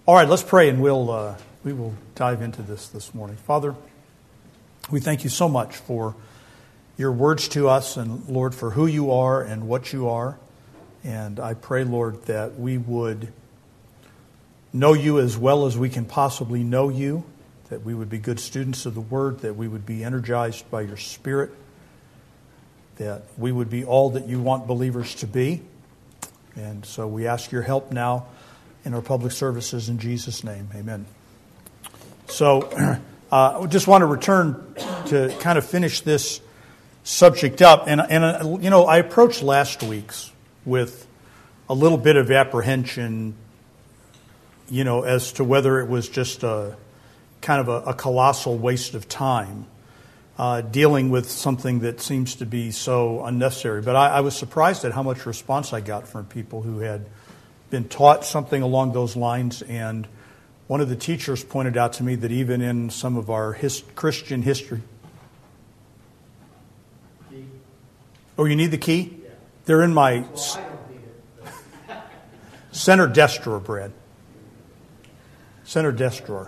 All right, let's pray and we will dive into this morning. Father, we thank you so much for your words to us and, Lord, for who you are and what you are. And I pray, Lord, that we would know you as well as we can possibly know you, that we would be good students of the Word, that we would be energized by your Spirit, that we would be all that you want believers to be. And so we ask your help now in our public services in Jesus' name. Amen. So I just want to return to kind of finish this subject up. And I approached last week's with a little bit of apprehension, as to whether it was just a kind of a colossal waste of time dealing with something that seems to be so unnecessary. But I was surprised at how much response I got from people who had been taught something along those lines. And one of the teachers pointed out to me that even in some of our Christian history... Key. Oh, you need the key? Yeah. They're in my... Well, I don't need it. Center desk drawer, Brad. Center desk drawer.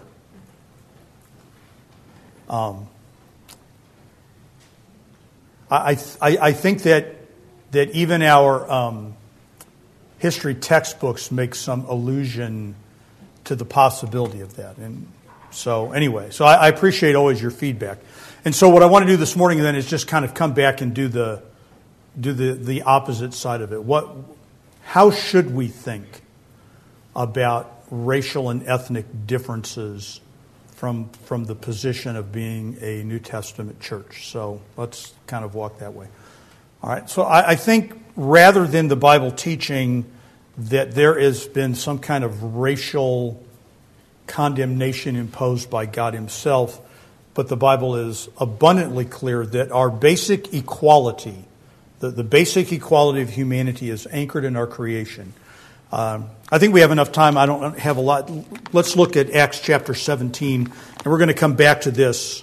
I think that even our history textbooks make some allusion to the possibility of that. And so anyway, I appreciate always your feedback. And so what I want to do this morning then is just kind of come back and do the opposite side of it. How should we think about racial and ethnic differences from the position of being a New Testament church? So let's kind of walk that way. All right. So I think rather than the Bible teaching that there has been some kind of racial condemnation imposed by God himself, but the Bible is abundantly clear that our basic equality, the basic equality of humanity is anchored in our creation. I think we have enough time. I don't have a lot. Let's look at Acts chapter 17, and we're going to come back to this.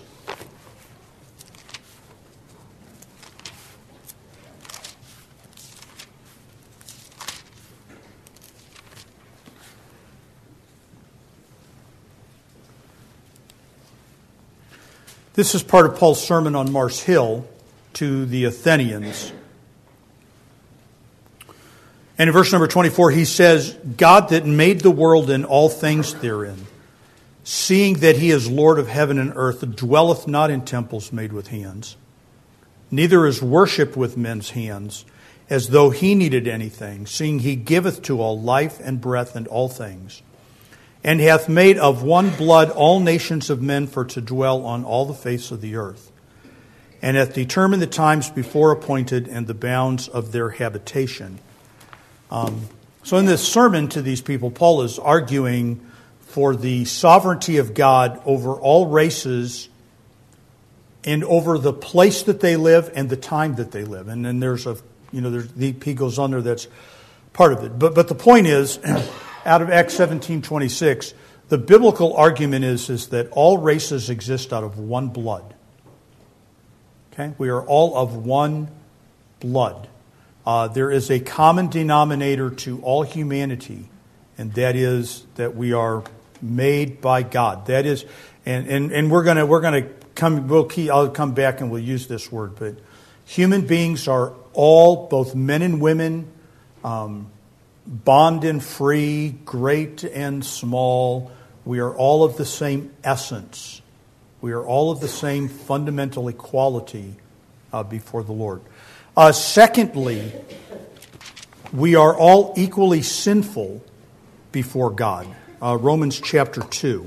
This is part of Paul's sermon on Mars Hill to the Athenians. And in verse number 24, he says, God that made the world and all things therein, seeing that he is Lord of heaven and earth, dwelleth not in temples made with hands, neither is worshipped with men's hands, as though he needed anything, seeing he giveth to all life and breath and all things, and hath made of one blood all nations of men for to dwell on all the face of the earth, and hath determined the times before appointed and the bounds of their habitation. So in this sermon to these people, Paul is arguing for the sovereignty of God over all races and over the place that they live and the time that they live. And then he goes on there, that's part of it. But the point is, out of Acts 17:26, the biblical argument is that all races exist out of one blood. Okay? We are all of one blood. There is a common denominator to all humanity, and that is that we are made by God. That is, and we're gonna come. I'll come back and we'll use this word. But human beings are all, both men and women, bond and free, great and small. We are all of the same essence. We are all of the same fundamental equality before the Lord. Secondly, we are all equally sinful before God. Romans chapter 2.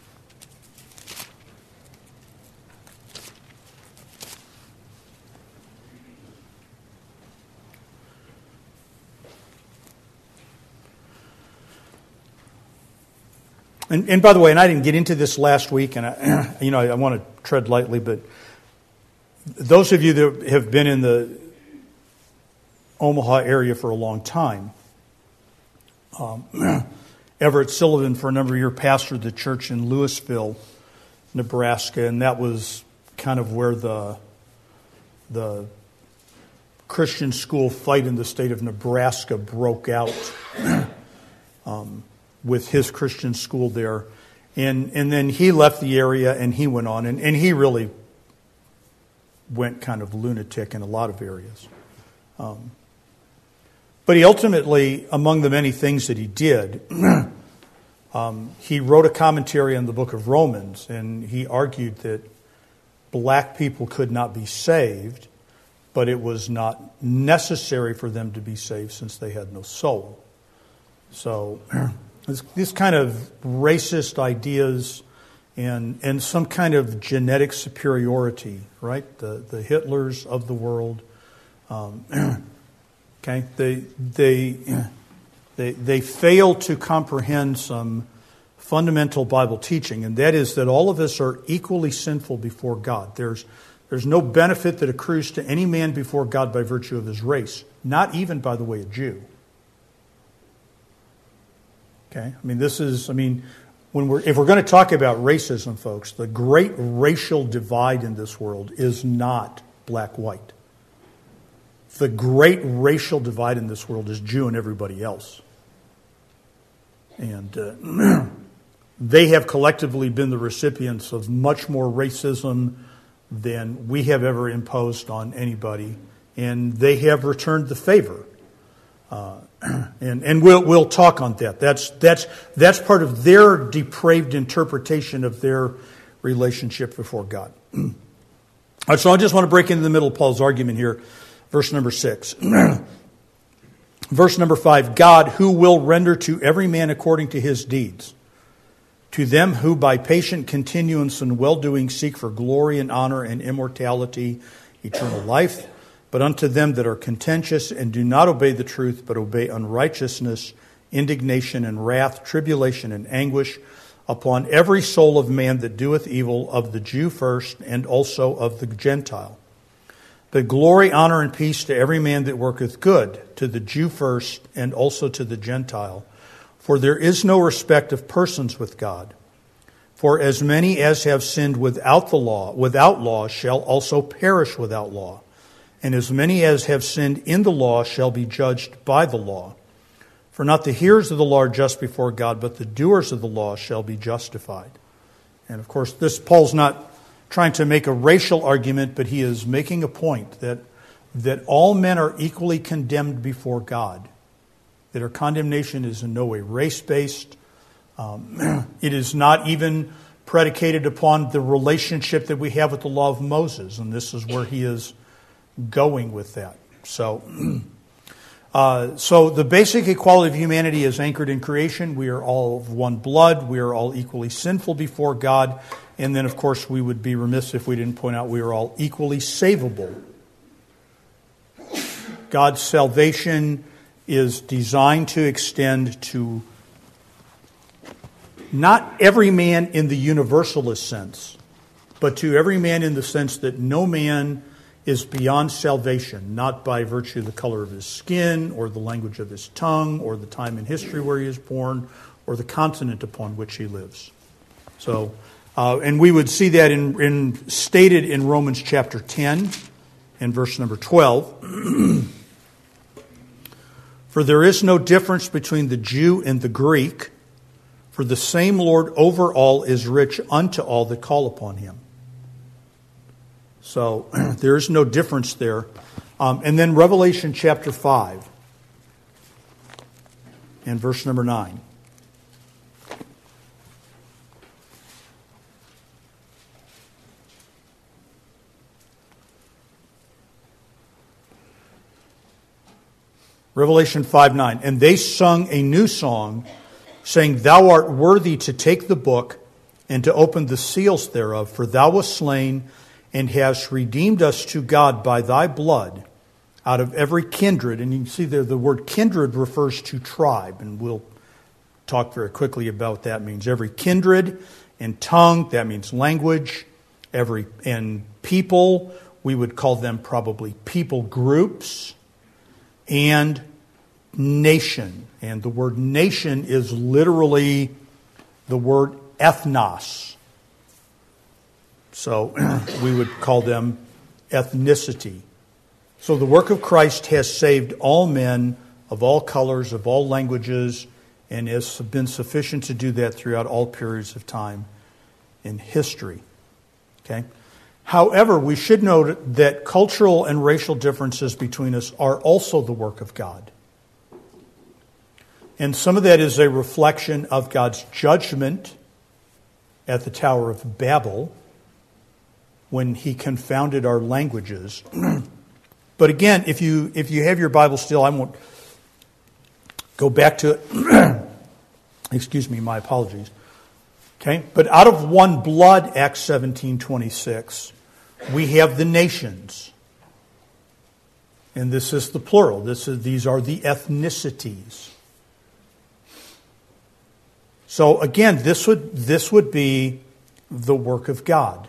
And by the way, and I didn't get into this last week, and I want to tread lightly, but those of you that have been in the Omaha area for a long time, Everett Sullivan for a number of years pastored the church in Louisville, Nebraska, and that was kind of where the Christian school fight in the state of Nebraska broke out. with his Christian school there. And then he left the area and he went on. And he really went kind of lunatic in a lot of areas. But he ultimately, among the many things that he did, he wrote a commentary on the book of Romans, and he argued that black people could not be saved, but it was not necessary for them to be saved since they had no soul. So this kind of racist ideas and some kind of genetic superiority, right? The Hitlers of the world. Okay, they fail to comprehend some fundamental Bible teaching, and that is that all of us are equally sinful before God. There's no benefit that accrues to any man before God by virtue of his race, not even, by the way, a Jew. Okay, if we're going to talk about racism, folks, the great racial divide in this world is not black-white. The great racial divide in this world is Jew and everybody else. And they have collectively been the recipients of much more racism than we have ever imposed on anybody. And they have returned the favor. And we'll talk on that. That's part of their depraved interpretation of their relationship before God. So I just want to break into the middle of Paul's argument here. Verse number 6. Verse number 5. God, who will render to every man according to his deeds. To them who by patient continuance and well-doing seek for glory and honor and immortality, eternal life. But unto them that are contentious and do not obey the truth, but obey unrighteousness, indignation and wrath, tribulation and anguish, upon every soul of man that doeth evil, of the Jew first, and also of the Gentile. But glory, honor, and peace to every man that worketh good, to the Jew first, and also to the Gentile. For there is no respect of persons with God. For as many as have sinned without law shall also perish without law. And as many as have sinned in the law shall be judged by the law. For not the hearers of the law are just before God, but the doers of the law shall be justified. And of course, Paul's not trying to make a racial argument, but he is making a point that all men are equally condemned before God. That our condemnation is in no way race-based. It is not even predicated upon the relationship that we have with the law of Moses, and this is where he is going with that. So the basic equality of humanity is anchored in creation. We are all of one blood. We are all equally sinful before God. And then, of course, we would be remiss if we didn't point out we are all equally savable. God's salvation is designed to extend to not every man in the universalist sense, but to every man in the sense that no man is beyond salvation, not by virtue of the color of his skin or the language of his tongue or the time in history where he is born or the continent upon which he lives. So, and we would see that stated in Romans chapter 10 and verse number 12. For there is no difference between the Jew and the Greek, for the same Lord over all is rich unto all that call upon him. So there is no difference there. And then Revelation chapter 5 and verse number 9. Revelation 5:9. And they sung a new song, saying, Thou art worthy to take the book and to open the seals thereof, for thou wast slain and hast redeemed us to God by thy blood out of every kindred. And you can see there the word kindred refers to tribe, and we'll talk very quickly about what that means. Every kindred and tongue, that means language. And people, we would call them probably people groups. And nation. And the word nation is literally the word ethnos. So we would call them ethnicity. So the work of Christ has saved all men of all colors, of all languages, and has been sufficient to do that throughout all periods of time in history. Okay? However, we should note that cultural and racial differences between us are also the work of God. And some of that is a reflection of God's judgment at the Tower of Babel when he confounded our languages. But again, if you have your Bible still, I won't go back to it. Excuse me, my apologies. Okay? But out of one blood, Acts 17:26, we have the nations. And this is the plural. These are the ethnicities. So again, this would be the work of God.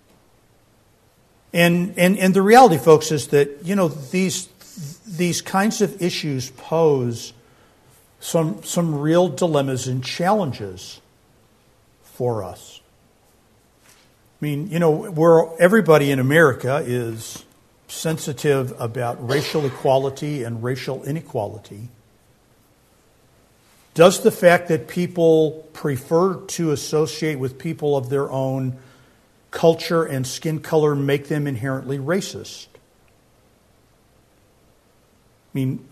And the reality, folks, is that, you know, these kinds of issues pose some real dilemmas and challenges for us. I mean, you know, everybody in America is sensitive about racial equality and racial inequality. Does the fact that people prefer to associate with people of their own culture and skin color make them inherently racist? I mean,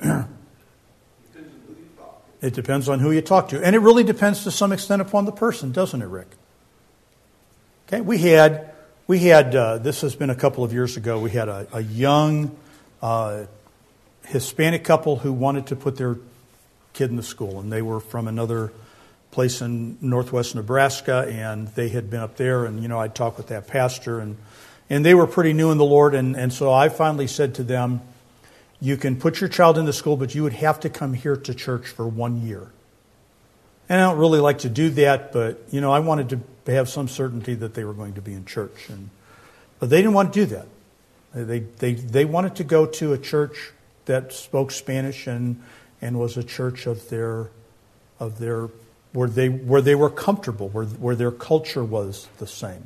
it depends on who you talk to. And it really depends to some extent upon the person, doesn't it, Rick? Okay, we had this has been a couple of years ago, we had a young Hispanic couple who wanted to put their kid in the school, and they were from another place in northwest Nebraska, and they had been up there, and, you know, I'd talked with that pastor, and they were pretty new in the Lord, and so I finally said to them, you can put your child in the school, but you would have to come here to church for 1 year. And I don't really like to do that, but, you know, I wanted to have some certainty that they were going to be in church, but they didn't want to do that. They wanted to go to a church that spoke Spanish and was a church of their where they were comfortable, where their culture was the same.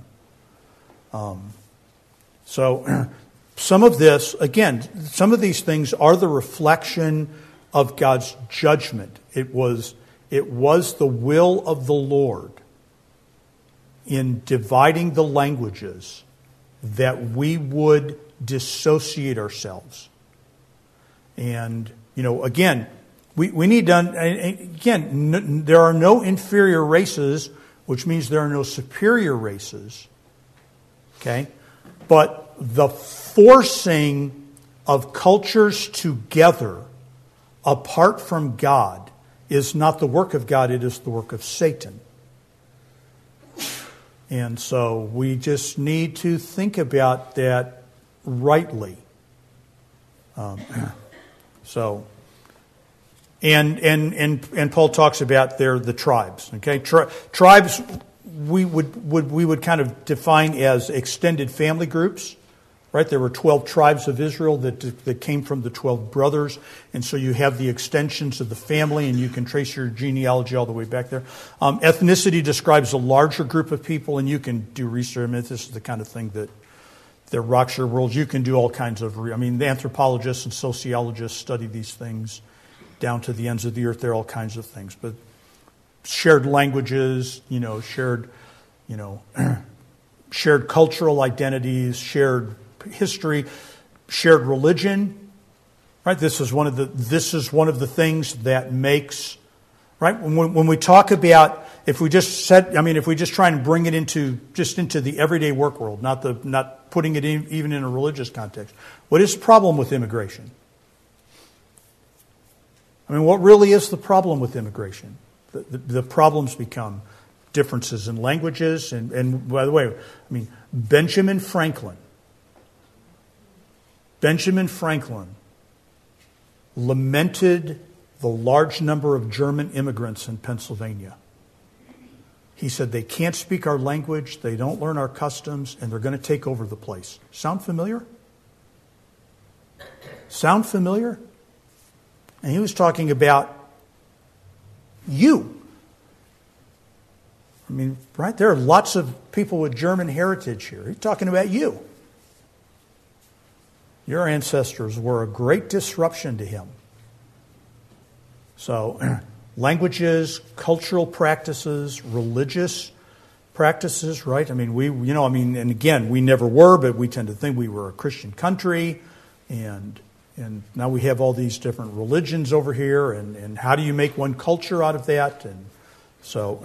So some of this, again, some of these things are the reflection of God's judgment. It was the will of the Lord in dividing the languages that we would dissociate ourselves. And, you know, again, we need to, again, there are no inferior races, which means there are no superior races. Okay? But the forcing of cultures together apart from God is not the work of God, it is the work of Satan. And so we just need to think about that rightly. And Paul talks about the tribes. Okay, tribes we would kind of define as extended family groups, right? There were 12 tribes of Israel that came from the 12 brothers, and so you have the extensions of the family, and you can trace your genealogy all the way back there. Ethnicity describes a larger group of people, and you can do research. I mean, this is the kind of thing that rocks your world. You can do all kinds of. The anthropologists and sociologists study these things down to the ends of the earth. There are all kinds of things, but shared languages, shared cultural identities, shared history, shared religion, right? This is one of the things that makes, right? When we talk about, if we just try and bring it into the everyday work world, not putting it even in a religious context, what is the problem with immigration? What really is the problem with immigration? The problems become differences in languages. And by the way, Benjamin Franklin lamented the large number of German immigrants in Pennsylvania. He said they can't speak our language, they don't learn our customs, and they're going to take over the place. Sound familiar? And he was talking about you. Right? There are lots of people with German heritage here. He's talking about you. Your ancestors were a great disruption to him. So, languages, cultural practices, religious practices, right? I mean, and again, we never were, but we tend to think we were a Christian country, and now we have all these different religions over here, and how do you make one culture out of that? And so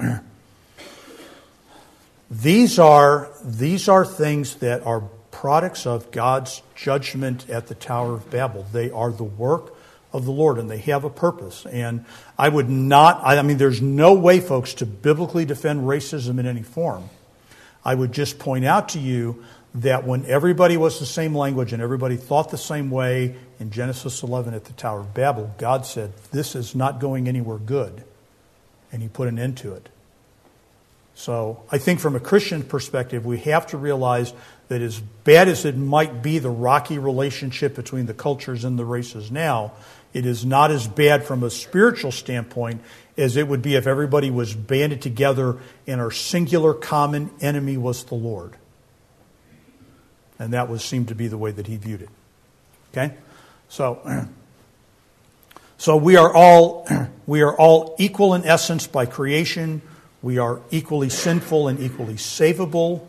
these are things that are products of God's judgment at the Tower of Babel. They are the work of the Lord, and they have a purpose. And there's no way, folks, to biblically defend racism in any form. I would just point out to you that when everybody was the same language and everybody thought the same way in Genesis 11 at the Tower of Babel, God said, this is not going anywhere good. And He put an end to it. So I think from a Christian perspective, we have to realize that as bad as it might be, the rocky relationship between the cultures and the races now, it is not as bad from a spiritual standpoint as it would be if everybody was banded together and our singular common enemy was the Lord. And that seemed to be the way that He viewed it. Okay? So we are all equal in essence by creation. We are equally sinful and equally savable.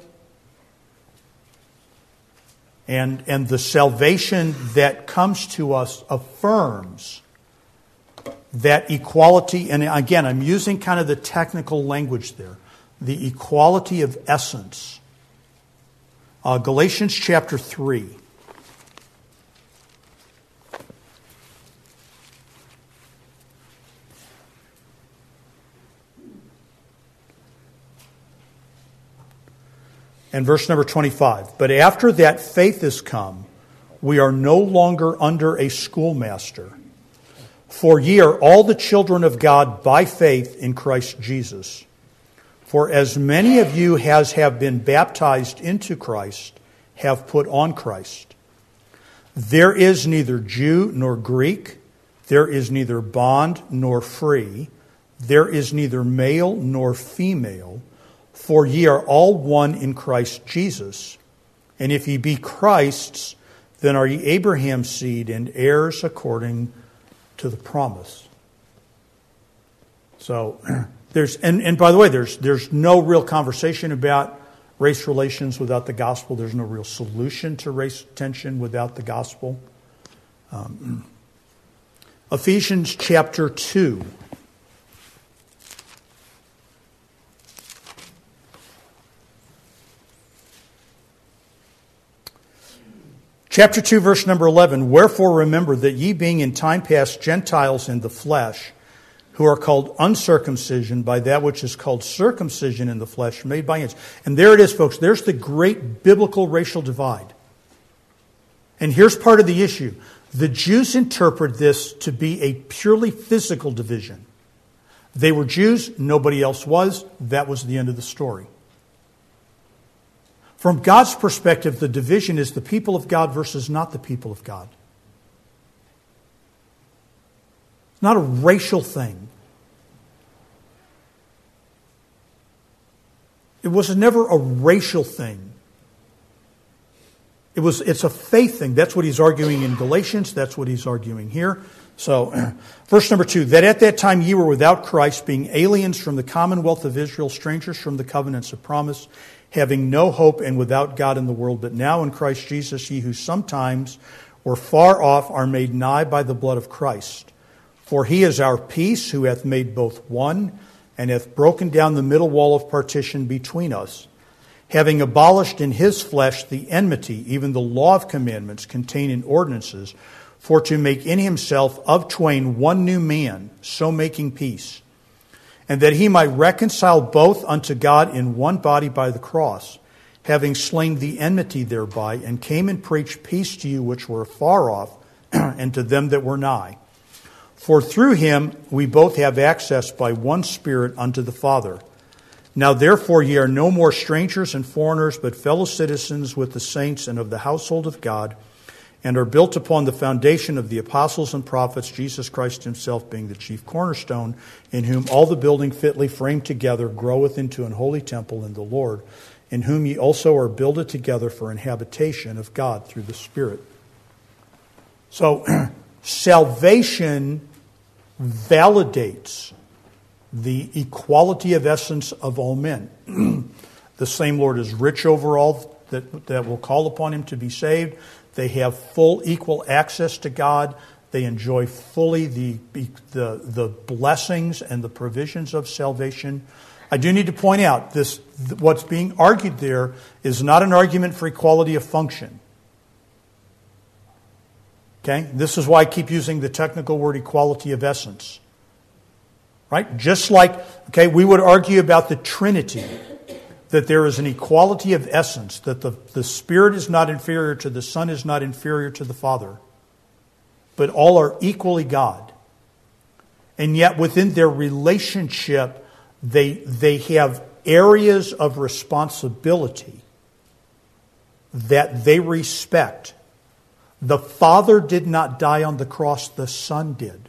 And the salvation that comes to us affirms that equality. And again, I'm using kind of the technical language there. The equality of essence. Galatians chapter 3. And verse number 25. But after that faith has come, we are no longer under a schoolmaster. For ye are all the children of God by faith in Christ Jesus. For as many of you as have been baptized into Christ have put on Christ. There is neither Jew nor Greek. There is neither bond nor free. There is neither male nor female. For ye are all one in Christ Jesus. And if ye be Christ's, then are ye Abraham's seed and heirs according to the promise. So and by the way, there's no real conversation about race relations without the gospel. There's no real solution to race tension without the gospel. Ephesians chapter 2. Chapter 2, verse number 11, wherefore remember that ye being in time past Gentiles in the flesh, who are called uncircumcision by that which is called circumcision in the flesh, made by hands. And there it is, folks. There's the great biblical racial divide. And here's part of the issue. The Jews interpret this to be a purely physical division. They were Jews, nobody else was. That was the end of the story. From God's perspective, the division is the people of God versus not the people of God. It's not a racial thing. It was never a racial thing. It's a faith thing. That's what he's arguing in Galatians. That's what he's arguing here. So, verse number 2, that at that time ye were without Christ, being aliens from the commonwealth of Israel, strangers from the covenants of promise, having no hope and without God in the world. But now in Christ Jesus, ye who sometimes were far off are made nigh by the blood of Christ. For he is our peace, who hath made both one, and hath broken down the middle wall of partition between us, having abolished in his flesh the enmity, even the law of commandments contained in ordinances, for to make in himself of twain one new man, so making peace, and that he might reconcile both unto God in one body by the cross, having slain the enmity thereby, and came and preached peace to you which were far off, and to them that were nigh. For through him we both have access by one Spirit unto the Father. Now therefore ye are no more strangers and foreigners, but fellow citizens with the saints and of the household of God, and are built upon the foundation of the apostles and prophets, Jesus Christ himself being the chief cornerstone, in whom all the building fitly framed together groweth into an holy temple in the Lord, in whom ye also are builded together for an habitation of God through the Spirit. So, salvation validates the equality of essence of all men. The same Lord is rich over all that will call upon him to be saved. They have full equal access to God. They enjoy fully the blessings and the provisions of salvation. I do need to point out what's being argued there is not an argument for equality of function. Okay? This is why I keep using the technical word equality of essence. Right? Just like, we would argue about the Trinity, that there is an equality of essence, that the Spirit is not inferior to the Son, is not inferior to the Father, but all are equally God. And yet within their relationship, they have areas of responsibility that they respect. The Father did not die on the cross, the Son did.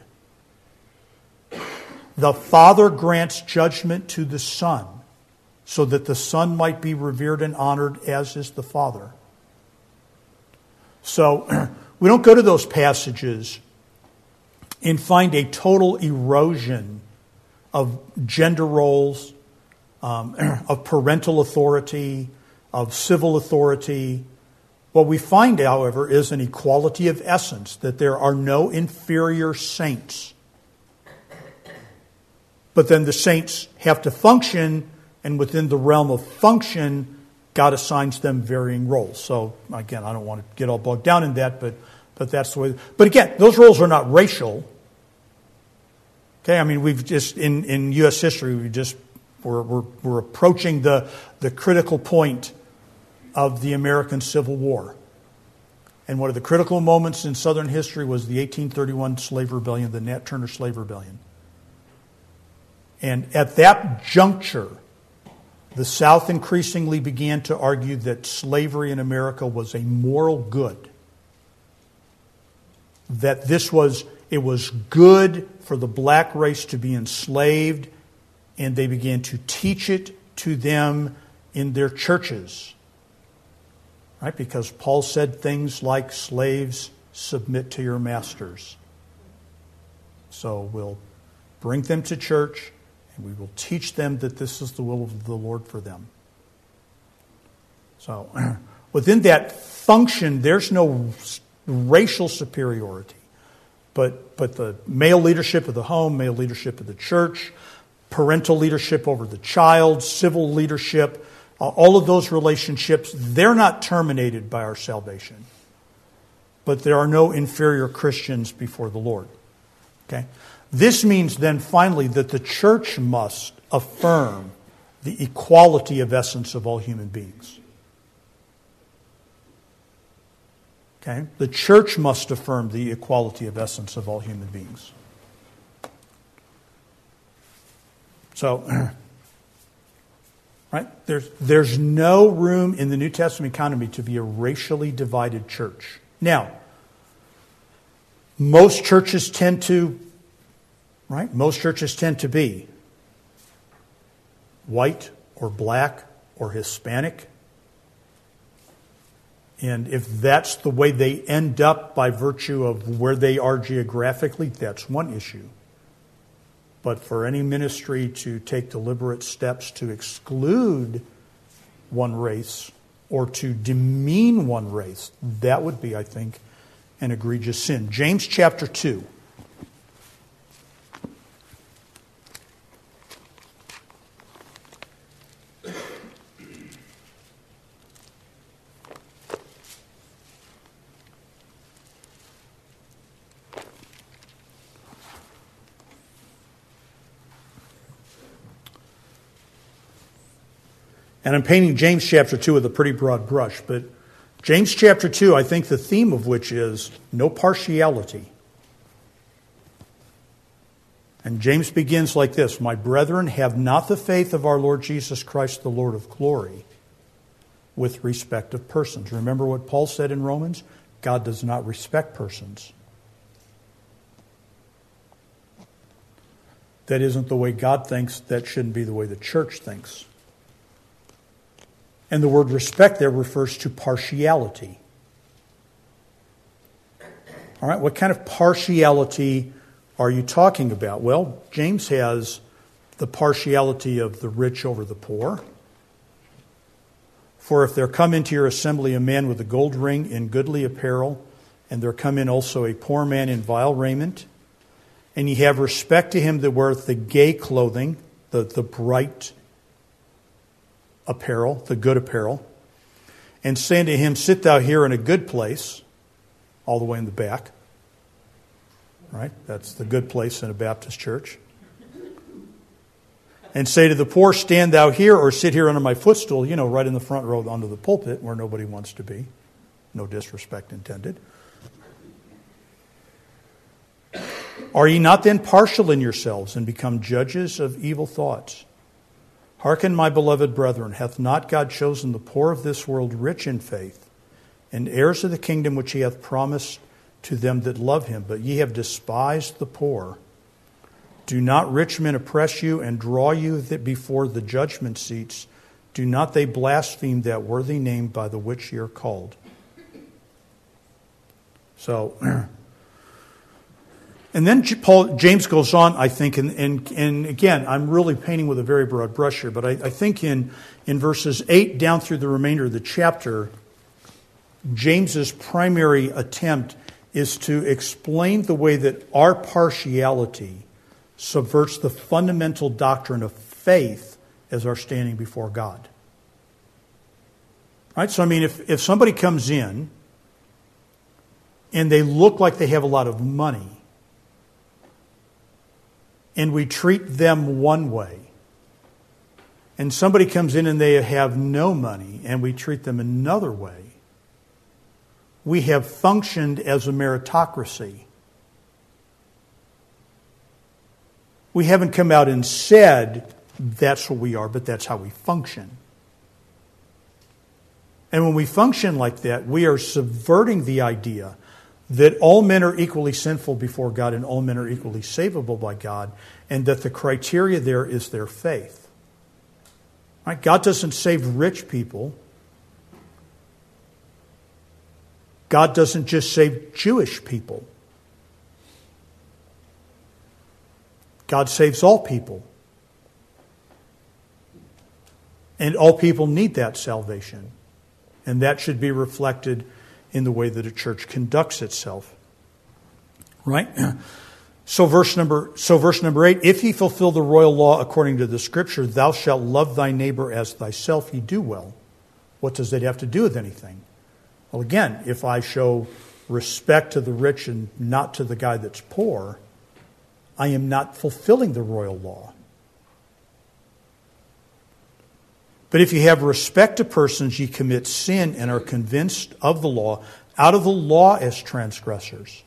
The Father grants judgment to the Son so that the Son might be revered and honored as is the Father. So we don't go to those passages and find a total erosion of gender roles, of parental authority, of civil authority. What we find, however, is an equality of essence, that there are no inferior saints. But then the saints have to function, and within the realm of function, God assigns them varying roles. So, again, I don't want to get all bogged down in that, but that's the way. But again, those roles are not racial. Okay, I mean, we've just, in U.S. history, we're approaching the critical point of the American Civil War. And one of the critical moments in Southern history was the 1831 slave rebellion, the Nat Turner slave rebellion. And at that juncture, the South increasingly began to argue that slavery in America was a moral good. That it was good for the black race to be enslaved, and they began to teach it to them in their churches. Right? Because Paul said things like, slaves, submit to your masters. So we'll bring them to church, and we will teach them that this is the will of the Lord for them. So within that function, there's no racial superiority. But the male leadership of the home, male leadership of the church, parental leadership over the child, civil leadership, all of those relationships, they're not terminated by our salvation. But there are no inferior Christians before the Lord. Okay? This means then finally that the church must affirm the equality of essence of all human beings. Okay? The church must affirm the equality of essence of all human beings. So, right? There's no room in the New Testament economy to be a racially divided church. Now, most churches tend to be white or black or Hispanic. And if that's the way they end up by virtue of where they are geographically, that's one issue. But for any ministry to take deliberate steps to exclude one race or to demean one race, that would be, I think, an egregious sin. James chapter 2. And I'm painting James chapter 2 with a pretty broad brush, but James chapter 2, I think the theme of which is no partiality. And James begins like this: My brethren, have not the faith of our Lord Jesus Christ, the Lord of glory, with respect of persons. Remember what Paul said in Romans? God does not respect persons. That isn't the way God thinks. That shouldn't be the way the church thinks. And the word respect there refers to partiality. All right, what kind of partiality are you talking about? Well, James has the partiality of the rich over the poor. For if there come into your assembly a man with a gold ring in goodly apparel, and there come in also a poor man in vile raiment, and ye have respect to him that weareth the gay clothing, the bright apparel, the good apparel, and say unto him, sit thou here in a good place, all the way in the back. Right? That's the good place in a Baptist church. And say to the poor, stand thou here or sit here under my footstool, right in the front row under the pulpit where nobody wants to be. No disrespect intended. Are ye not then partial in yourselves and become judges of evil thoughts? Hearken, my beloved brethren, hath not God chosen the poor of this world rich in faith, and heirs of the kingdom which he hath promised to them that love him? But ye have despised the poor. Do not rich men oppress you and draw you before the judgment seats? Do not they blaspheme that worthy name by the which ye are called? So, and then James goes on, I think, and again, I'm really painting with a very broad brush here, but I think in verses 8 down through the remainder of the chapter, James's primary attempt is to explain the way that our partiality subverts the fundamental doctrine of faith as our standing before God. Right? So, if somebody comes in and they look like they have a lot of money, and we treat them one way, and somebody comes in and they have no money, and we treat them another way, we have functioned as a meritocracy. We haven't come out and said that's what we are, but that's how we function. And when we function like that, we are subverting the idea that all men are equally sinful before God and all men are equally savable by God, and that the criteria there is their faith. Right? God doesn't save rich people. God doesn't just save Jewish people. God saves all people. And all people need that salvation. And that should be reflected in the way that a church conducts itself. Right? So verse number 8, if ye fulfill the royal law according to the Scripture, thou shalt love thy neighbor as thyself, ye do well. What does that have to do with anything? Well, again, if I show respect to the rich and not to the guy that's poor, I am not fulfilling the royal law. But if you have respect to persons, ye commit sin and are convinced of the law, out of the law as transgressors.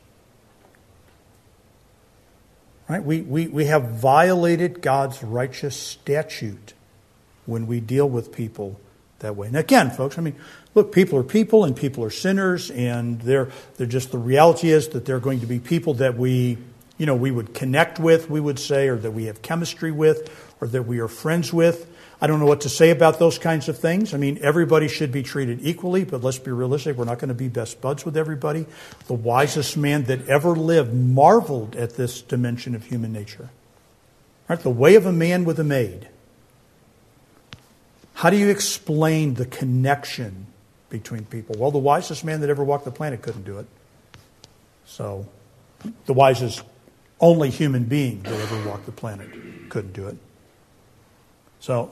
Right? We have violated God's righteous statute when we deal with people that way. And again, folks, look, people are people and people are sinners, and they're just, the reality is that they're going to be people that we would connect with, we would say, or that we have chemistry with, or that we are friends with. I don't know what to say about those kinds of things. Everybody should be treated equally, but let's be realistic. We're not going to be best buds with everybody. The wisest man that ever lived marveled at this dimension of human nature. Right? The way of a man with a maid. How do you explain the connection between people? Well, the wisest man that ever walked the planet couldn't do it. So, the wisest only human being that ever walked the planet couldn't do it. So,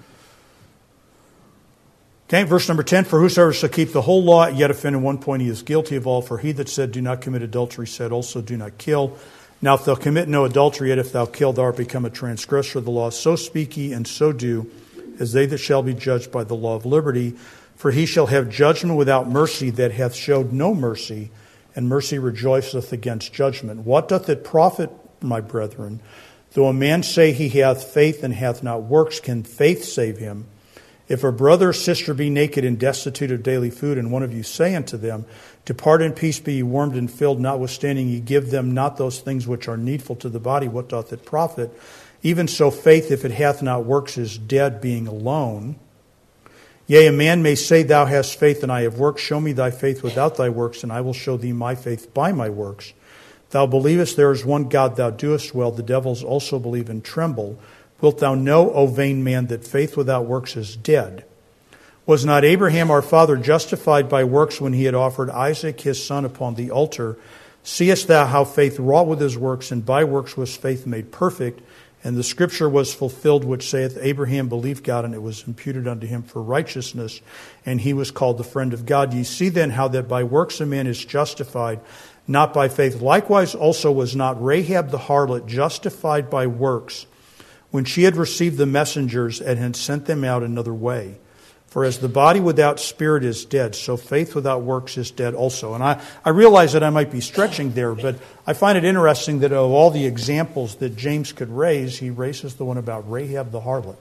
okay, verse number 10, for whosoever shall keep the whole law, yet offend in one point, he is guilty of all. For he that said, do not commit adultery, said also, do not kill. Now, if thou commit no adultery, yet if thou kill, thou art become a transgressor of the law. So speak ye, and so do, as they that shall be judged by the law of liberty. For he shall have judgment without mercy that hath showed no mercy, and mercy rejoiceth against judgment. What doth it profit, my brethren, though a man say he hath faith and hath not works, can faith save him? If a brother or sister be naked and destitute of daily food, and one of you say unto them, depart in peace, be ye warmed and filled, notwithstanding ye give them not those things which are needful to the body, what doth it profit? Even so faith, if it hath not works, is dead, being alone. Yea, a man may say, thou hast faith and I have works. Show me thy faith without thy works, and I will show thee my faith by my works. Thou believest there is one God, thou doest well. The devils also believe and tremble. wilt thou know, O vain man, that faith without works is dead? Was not Abraham our father justified by works when he had offered Isaac his son upon the altar? Seest thou how faith wrought with his works, and by works was faith made perfect? And the scripture was fulfilled, which saith, Abraham believed God, and it was imputed unto him for righteousness, and he was called the friend of God. Ye see then how that by works a man is justified, not by faith. Likewise also was not Rahab the harlot justified by works, when she had received the messengers and had sent them out another way? For as the body without spirit is dead, so faith without works is dead also. And I realize that I might be stretching there, but I find it interesting that of all the examples that James could raise, he raises the one about Rahab the harlot.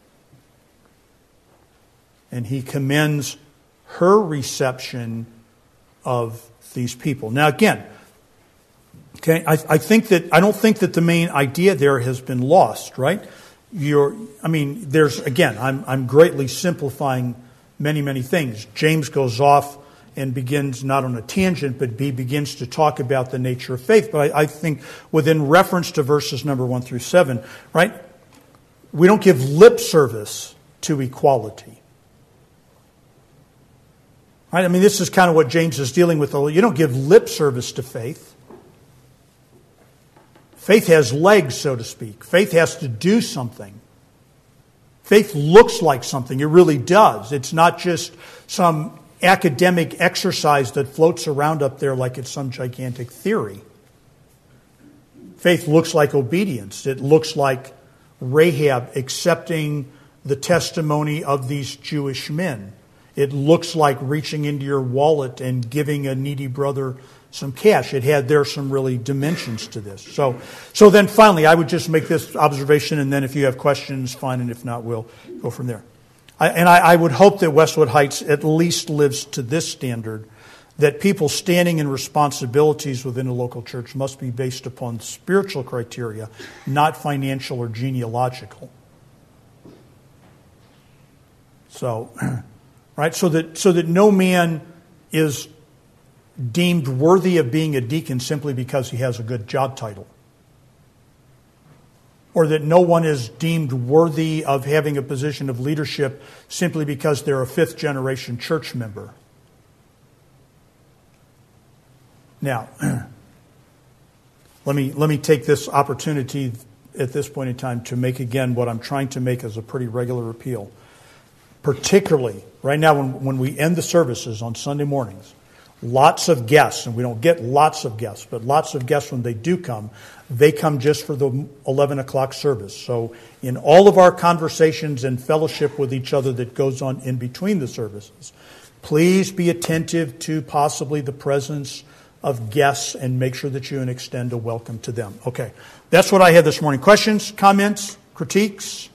And he commends her reception of these people. Now again, okay, I don't think that the main idea there has been lost, right? I'm greatly simplifying many things. James goes off and begins not on a tangent, but he begins to talk about the nature of faith. But I think within reference to verses number 1 through 7, right, we don't give lip service to equality. Right? I mean, this is kind of what James is dealing with. You don't give lip service to faith. Faith has legs, so to speak. Faith has to do something. Faith looks like something. It really does. It's not just some academic exercise that floats around up there like it's some gigantic theory. Faith looks like obedience. It looks like Rahab accepting the testimony of these Jewish men. It looks like reaching into your wallet and giving a needy brother some cash. There's some really dimensions to this. So then finally, I would just make this observation, and then if you have questions, fine, and if not, we'll go from there. I would hope that Westwood Heights at least lives to this standard, that people standing in responsibilities within a local church must be based upon spiritual criteria, not financial or genealogical. So, right, so that no man is deemed worthy of being a deacon simply because he has a good job title. Or that no one is deemed worthy of having a position of leadership simply because they're a fifth-generation church member. Now, let me take this opportunity at this point in time to make again what I'm trying to make as a pretty regular appeal. Particularly, right now when we end the services on Sunday mornings, lots of guests, and we don't get lots of guests, but lots of guests when they do come, they come just for the 11 o'clock service. So in all of our conversations and fellowship with each other that goes on in between the services, please be attentive to possibly the presence of guests and make sure that you extend a welcome to them. Okay, that's what I had this morning. Questions, comments, critiques?